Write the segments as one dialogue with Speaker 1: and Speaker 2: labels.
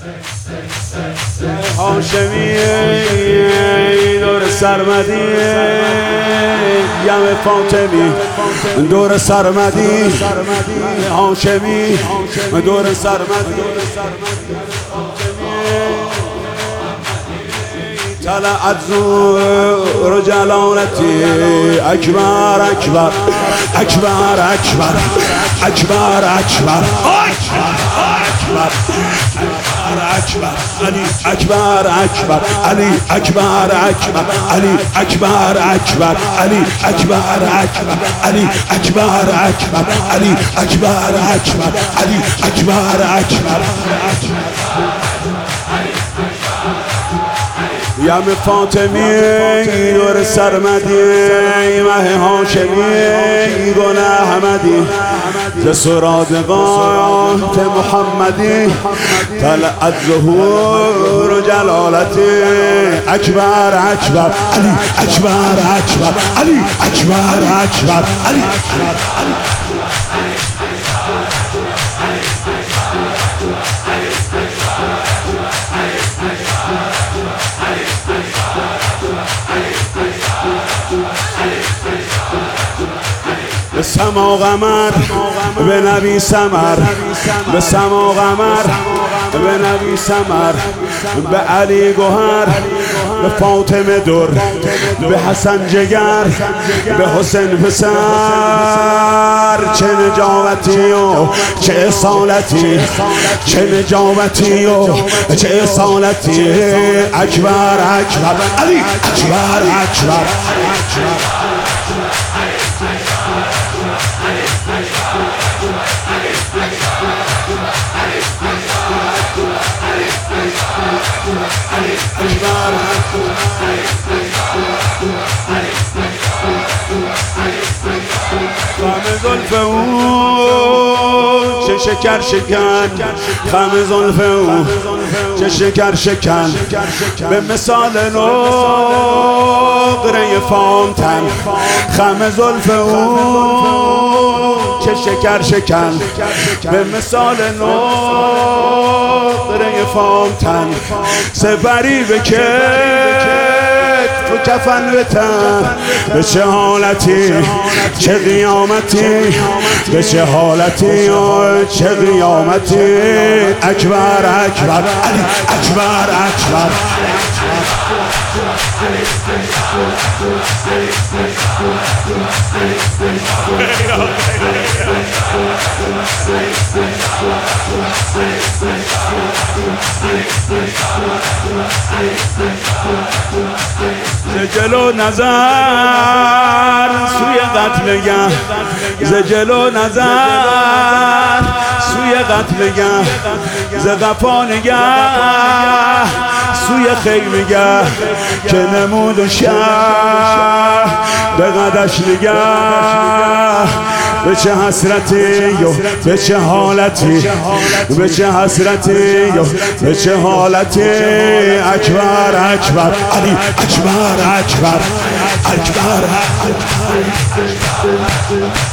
Speaker 1: هاشمی دور سرمدی یم فاطمی دور سرمدی هاشمی دور سرمدی طلعت زور جلالتی اکبر اکبر اکبر اکبر اکبر اکبر اکبر علی اکبر اکبر علی اکبر اکبر علی اکبر اکبر علی اکبر اکبر علی اکبر اکبر علی اکبر اکبر علی اکبر اکبر یم فاطمی دور سرمدی مه هاشمی گل احمدی ز سرادقات محمدی طلعت ظهور و جلالتی اکبر اکبر علی اکبر اکبر علی اکبر اکبر علی به سما قمر به نبی سمر به سما قمر به نبی سمر به علی گوهر به فاطمه در به حسن جگر به حسین پسر چه نجابتی و چه اصالتی چه نجابتی و چه اصالتی اکبر اکبر علی اکبر اکبر خم زلف او چه شکر شکن خم زلف او چه شکر شکن به مثال نقره فانتن خم زلف او چه شکر شکن به مثال نقره فانتن سپری به تو کفن به تن به چه حالتی چه قیامتی به چه حالتی چه قیامتی اکبر اکبر علی اکبر اکبر ز جلو نظر سوی قتلگه ز جلو نظر سوی قتلگه ز قفا نگه سوی خیمگه که نمود و شهر به قدش نگه به چه حسرتی و به چه حالتی به چه حسرتی و به چه حالتی اکبر اکبر علی اکبر اکبر اکبر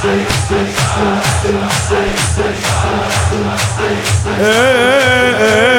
Speaker 1: اکبر